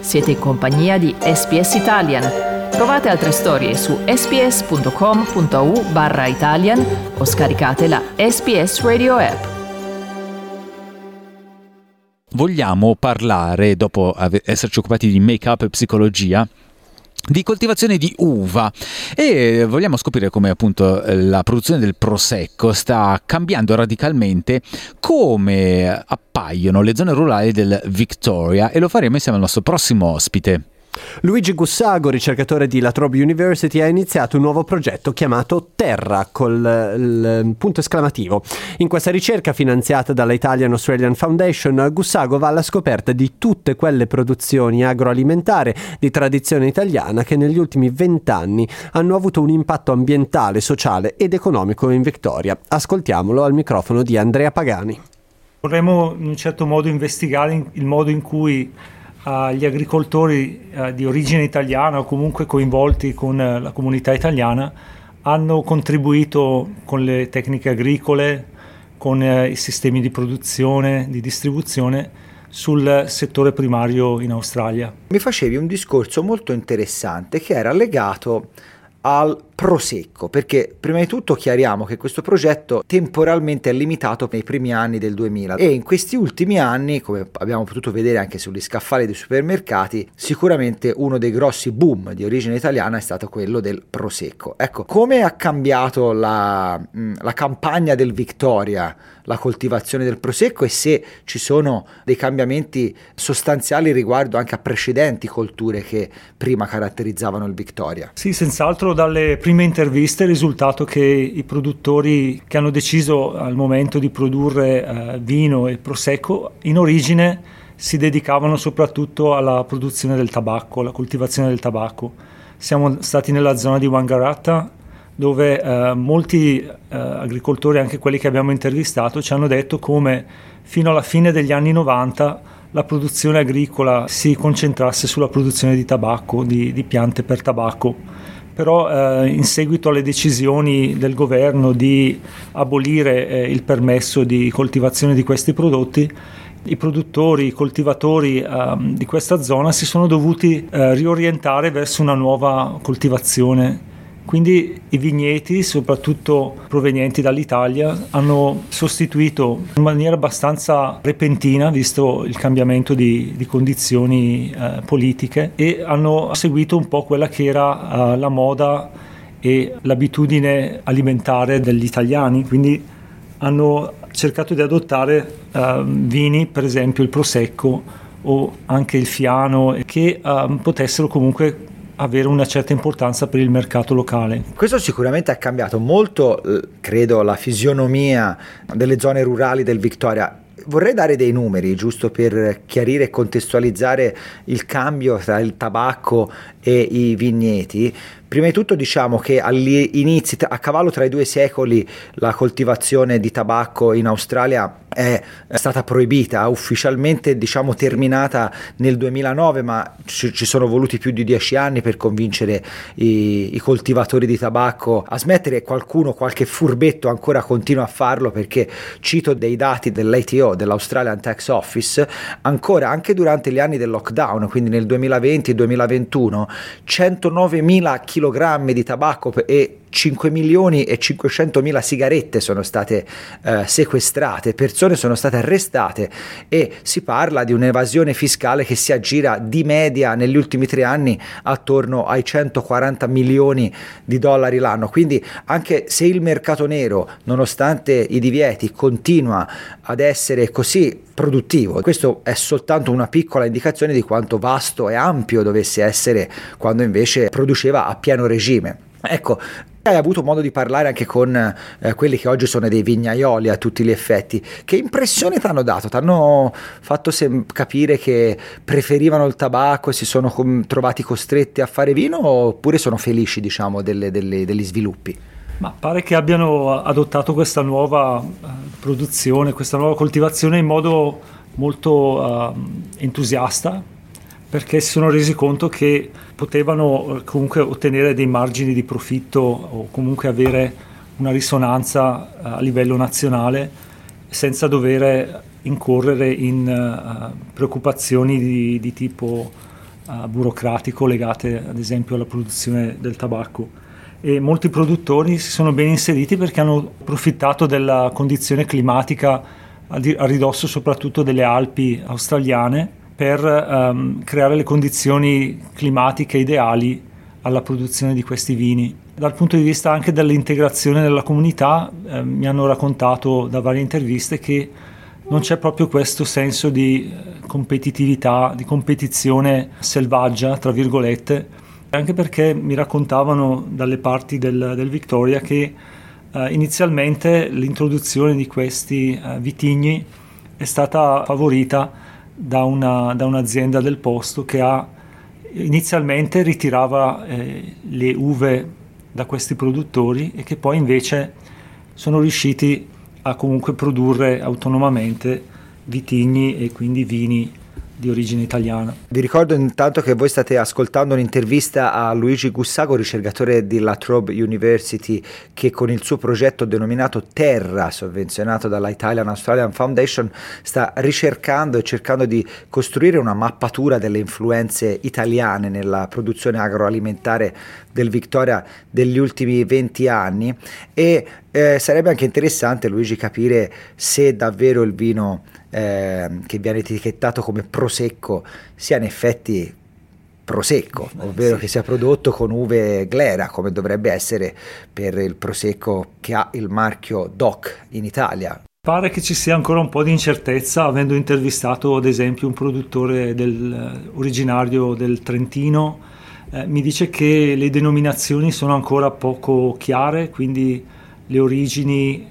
Siete in compagnia di SBS Italian. Trovate altre storie su sbs.com.au/Italian o scaricate la SBS Radio app. Vogliamo parlare, dopo esserci occupati di make-up e psicologia, di coltivazione di uva e vogliamo scoprire come appunto la produzione del prosecco sta cambiando radicalmente, come appaiono le zone rurali del Victoria, e lo faremo insieme al nostro prossimo ospite. Luigi Gussago, ricercatore di La Trobe University, ha iniziato un nuovo progetto chiamato Terra col il punto esclamativo. In questa ricerca, finanziata dalla Italian Australian Foundation, Gussago va alla scoperta di tutte quelle produzioni agroalimentari di tradizione italiana che negli ultimi 20 anni hanno avuto un impatto ambientale, sociale ed economico in Victoria. Ascoltiamolo al microfono di Andrea Pagani. Vorremmo in un certo modo investigare il modo in cui gli agricoltori di origine italiana o comunque coinvolti con la comunità italiana hanno contribuito con le tecniche agricole, con i sistemi di produzione, di distribuzione sul settore primario in Australia. Mi facevi un discorso molto interessante che era legato al prosecco, perché prima di tutto chiariamo che questo progetto temporalmente è limitato nei primi anni del 2000 e in questi ultimi anni, come abbiamo potuto vedere anche sugli scaffali dei supermercati, sicuramente uno dei grossi boom di origine italiana è stato quello del prosecco. Ecco, come ha cambiato la campagna del Victoria, la coltivazione del prosecco, e se ci sono dei cambiamenti sostanziali riguardo anche a precedenti colture che prima caratterizzavano il Victoria? Sì, senz'altro dalle prime interviste è risultato che i produttori che hanno deciso al momento di produrre vino e prosecco in origine si dedicavano soprattutto alla produzione del tabacco, alla coltivazione del tabacco. Siamo stati nella zona di Wangaratta, dove molti agricoltori, anche quelli che abbiamo intervistato, ci hanno detto come fino alla fine degli anni 90 la produzione agricola si concentrasse sulla produzione di tabacco, di piante per tabacco. Però in seguito alle decisioni del governo di abolire il permesso di coltivazione di questi prodotti, i produttori, i coltivatori di questa zona si sono dovuti riorientare verso una nuova coltivazione. Quindi i vigneti, soprattutto provenienti dall'Italia, hanno sostituito in maniera abbastanza repentina, visto il cambiamento di condizioni politiche, e hanno seguito un po' quella che era la moda e l'abitudine alimentare degli italiani. Quindi hanno cercato di adottare vini, per esempio il prosecco o anche il fiano, che potessero comunque avere una certa importanza per il mercato locale. Questo sicuramente ha cambiato molto, credo, la fisionomia delle zone rurali del Victoria. Vorrei dare dei numeri, giusto per chiarire e contestualizzare il cambio tra il tabacco e i vigneti. Prima di tutto diciamo che agli inizi, a cavallo tra i 2 secoli, la coltivazione di tabacco in Australia è stata proibita, ufficialmente diciamo terminata nel 2009, ma ci sono voluti più di 10 anni per convincere i coltivatori di tabacco a smettere. Qualche furbetto ancora continua a farlo, perché cito dei dati dell'ATO, dell'Australian Tax Office, ancora anche durante gli anni del lockdown, quindi nel 2020-2021, 109.000 chilogrammi di tabacco e 5.500.000 sigarette sono state sequestrate, persone sono state arrestate, e si parla di un'evasione fiscale che si aggira di media negli ultimi 3 anni attorno ai 140 milioni di dollari l'anno. Quindi anche se il mercato nero, nonostante i divieti, continua ad essere così produttivo, questo è soltanto una piccola indicazione di quanto vasto e ampio dovesse essere quando invece produceva a pieno regime. Ecco, hai avuto modo di parlare anche con quelli che oggi sono dei vignaioli a tutti gli effetti. Che impressione ti hanno dato? Ti hanno fatto capire che preferivano il tabacco e si sono trovati costretti a fare vino, oppure sono felici, diciamo, degli sviluppi? Ma pare che abbiano adottato questa nuova produzione, questa nuova coltivazione in modo molto entusiasta, perché si sono resi conto che potevano comunque ottenere dei margini di profitto o comunque avere una risonanza a livello nazionale senza dover incorrere in preoccupazioni di tipo burocratico legate ad esempio alla produzione del tabacco. E molti produttori si sono ben inseriti perché hanno approfittato della condizione climatica a ridosso soprattutto delle Alpi australiane per creare le condizioni climatiche ideali alla produzione di questi vini. Dal punto di vista anche dell'integrazione nella comunità, mi hanno raccontato da varie interviste che non c'è proprio questo senso di competitività, di competizione selvaggia, tra virgolette, anche perché mi raccontavano dalle parti del Victoria che inizialmente l'introduzione di questi vitigni è stata favorita da un'azienda del posto che inizialmente ritirava le uve da questi produttori e che poi invece sono riusciti a comunque produrre autonomamente vitigni e quindi vini di origine italiana. Vi ricordo intanto che voi state ascoltando un'intervista a Luigi Gussago, ricercatore di La Trobe University, che con il suo progetto denominato Terra, sovvenzionato dalla Italian Australian Foundation, sta ricercando e cercando di costruire una mappatura delle influenze italiane nella produzione agroalimentare del Victoria degli ultimi 20 anni e sarebbe anche interessante, Luigi, capire se davvero il vino che viene etichettato come prosecco sia in effetti prosecco, ovvero che sia prodotto con uve glera come dovrebbe essere per il prosecco che ha il marchio DOC in Italia. Pare che ci sia ancora un po' di incertezza, avendo intervistato ad esempio un produttore originario del Trentino. Mi dice che le denominazioni sono ancora poco chiare, quindi le origini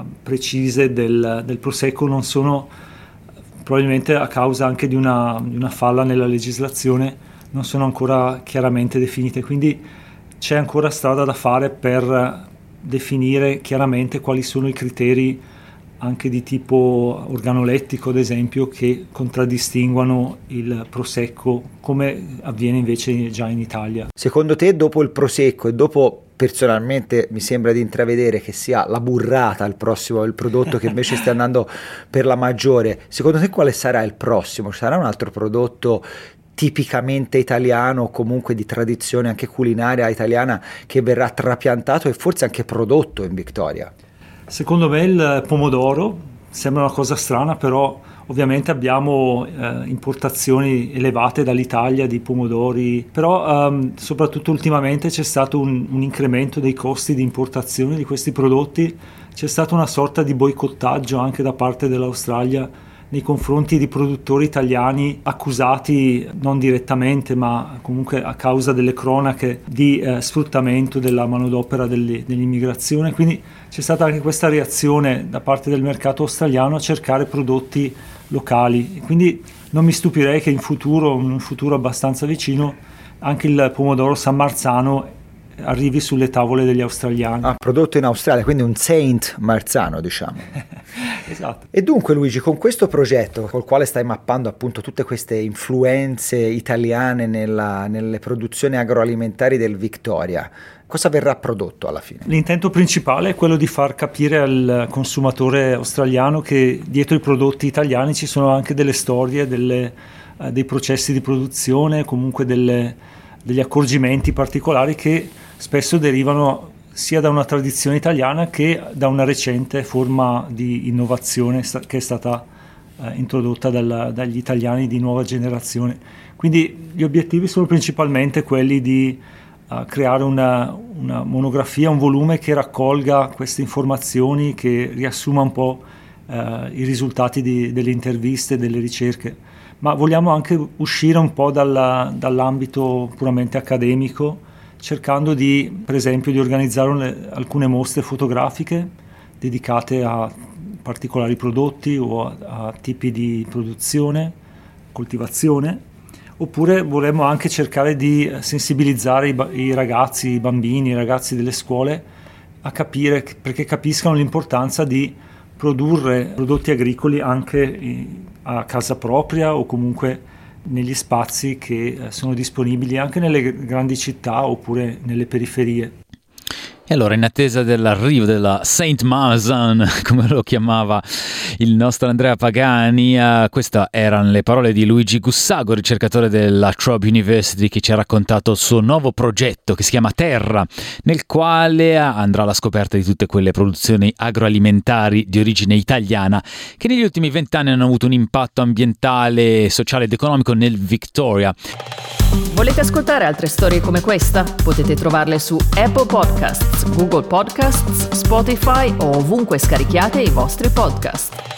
precise del prosecco non sono, probabilmente a causa anche di una falla nella legislazione, non sono ancora chiaramente definite, quindi c'è ancora strada da fare per definire chiaramente quali sono i criteri anche di tipo organolettico, ad esempio, che contraddistinguano il prosecco, come avviene invece già in Italia. Secondo te, dopo il prosecco e dopo, personalmente mi sembra di intravedere che sia la burrata il prodotto che invece sta andando per la maggiore, secondo te quale sarà il prossimo? Ci sarà un altro prodotto tipicamente italiano o comunque di tradizione anche culinaria italiana che verrà trapiantato e forse anche prodotto in Victoria? Secondo me il pomodoro sembra una cosa strana, però ovviamente abbiamo importazioni elevate dall'Italia di pomodori, però soprattutto ultimamente c'è stato un incremento dei costi di importazione di questi prodotti, c'è stata una sorta di boicottaggio anche da parte dell'Australia nei confronti di produttori italiani accusati non direttamente ma comunque a causa delle cronache di sfruttamento della manodopera dell'immigrazione, quindi c'è stata anche questa reazione da parte del mercato australiano a cercare prodotti locali, quindi non mi stupirei che in un futuro abbastanza vicino anche il pomodoro San Marzano arrivi sulle tavole degli australiani. Prodotto in Australia, quindi un Saint Marzano, diciamo. Esatto. E dunque, Luigi, con questo progetto col quale stai mappando appunto tutte queste influenze italiane nelle produzioni agroalimentari del Victoria, cosa verrà prodotto alla fine? L'intento principale è quello di far capire al consumatore australiano che dietro i prodotti italiani ci sono anche delle storie, dei processi di produzione, comunque degli accorgimenti particolari che spesso derivano sia da una tradizione italiana che da una recente forma di innovazione che è stata introdotta dagli italiani di nuova generazione. Quindi gli obiettivi sono principalmente quelli di creare una monografia, un volume che raccolga queste informazioni, che riassuma un po' i risultati delle interviste, delle ricerche. Ma vogliamo anche uscire un po' dall'ambito puramente accademico, cercando per esempio di organizzare alcune mostre fotografiche dedicate a particolari prodotti o a tipi di produzione, coltivazione, oppure vorremmo anche cercare di sensibilizzare i ragazzi, i bambini, i ragazzi delle scuole a capire, perché capiscano l'importanza di produrre prodotti agricoli anche a casa propria o comunque negli spazi che sono disponibili anche nelle grandi città oppure nelle periferie. E allora, in attesa dell'arrivo della Saint Mason, come lo chiamava il nostro Andrea Pagani, queste erano le parole di Luigi Gussago, ricercatore della Trobe University, che ci ha raccontato il suo nuovo progetto che si chiama Terra, nel quale andrà alla scoperta di tutte quelle produzioni agroalimentari di origine italiana che negli ultimi 20 anni hanno avuto un impatto ambientale, sociale ed economico nel Victoria. Volete ascoltare altre storie come questa? Potete trovarle su Apple Podcasts, Google Podcasts, Spotify o ovunque scarichiate i vostri podcast.